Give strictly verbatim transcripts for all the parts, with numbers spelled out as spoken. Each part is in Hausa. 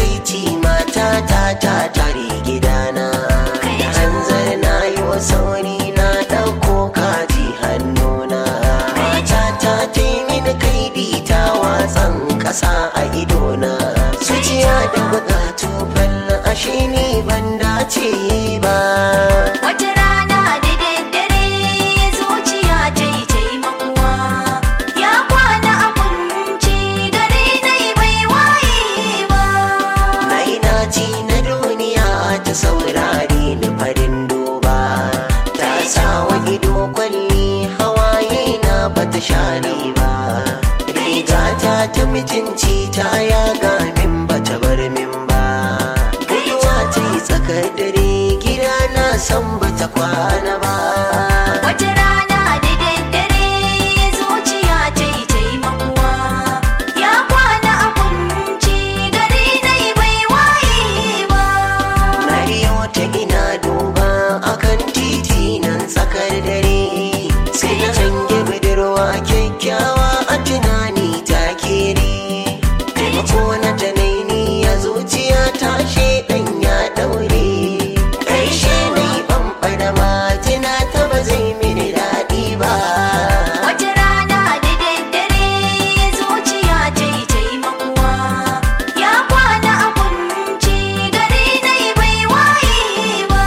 takaici mata ta ta tare gidana, da hanzar na yi wa sauri na ɗauko kaji hannuna. Mata ta ta yi mini kaidi ta watsan ƙasa a idona, zuciya da buƙatu falla ashe ni ban dace ba. Wata rana da daddare zuciya ta yi taimakuwa, ya kwana a kunci gare na yi bai waye ba. Na yi naci na duniya ta saurari ni farin duba, ta sawa ido kwalli hawaye na bata share ba. Rigata ta mijinci ta yaga min bata bar min ba, guduwa ta yi tsakar dare gida na san bata kwana ba. Wata rana da daddare zuciya ta yi taimakuwa, ya kwana a kunci gare na yi bai waye ba. Na biyo ta ina duba akan titi nan tsakar dare, sai na hange budurwa kyakkyawa a tunani ta kere. Taimako na ta naini ya zuciya ta shedan ya daure, ƙarshe na yi ɓamɓara matina ta ba zai mini daɗi ba. Wata rana da daddare zuciya ta yi taimakuwa, ya kwana a kunci gare na yi bai waye ba.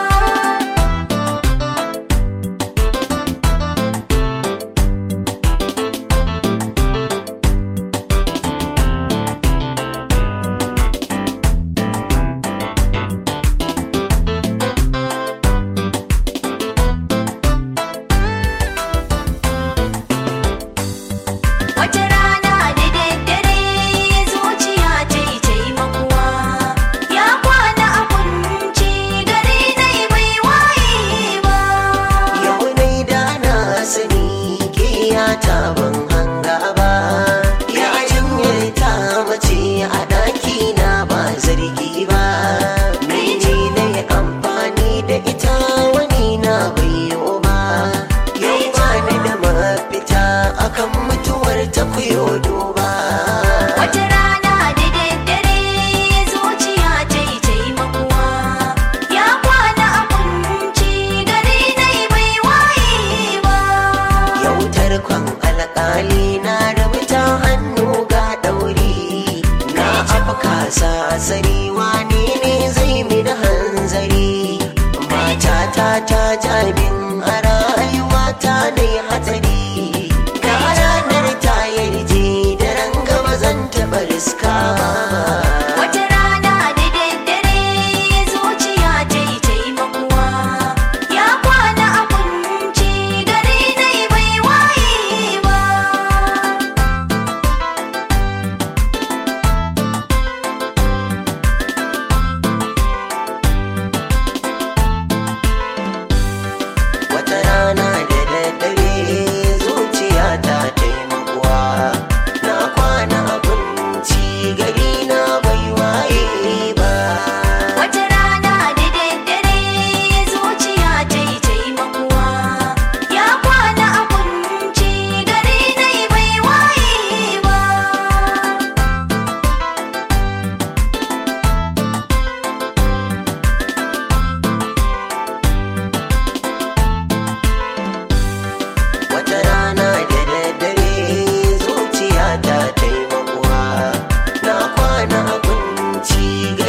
Wata rana da daddare zuciya ta yi taimakuwa, ya kwana a kunci gare na yi bai waye ba. Yau nai da na sani kiya ta ban hanga ba, ya jinyar ta mace a ɗaki na ba zargi ba. Ni ne na yi amfani da ita wani na bayo ba, yau ba ni da mafita akan mutuwar ta kuyo duba. Wata rana da daddare zuciya ta yi taimakuwa, ya kwana a kunci gare na yi bai waye ba. Yau tarkon alƙali na rubuta hannu ga ɗauri, na afka sasari wane ne zai mini hanzari. Matata ta jabin a rayuwata na yi hatsari, da ranar ta yarje da ranga ba zan taɓa riska ba. Wata rana da daddare zuciya ta yi taimakuwa, ya kwana a kunci gare na yi bai waye ba. Wata rana da daddare zuciya ta taimakuwa, na kwana abinci gari na bai waye ba. Wata rana da daddare zuciya ta yi taimakuwa, ya kwana a kunci gare na yi bai waye ba. Wata rana da daddare zuciya ta taimakuwa, na kwana abinci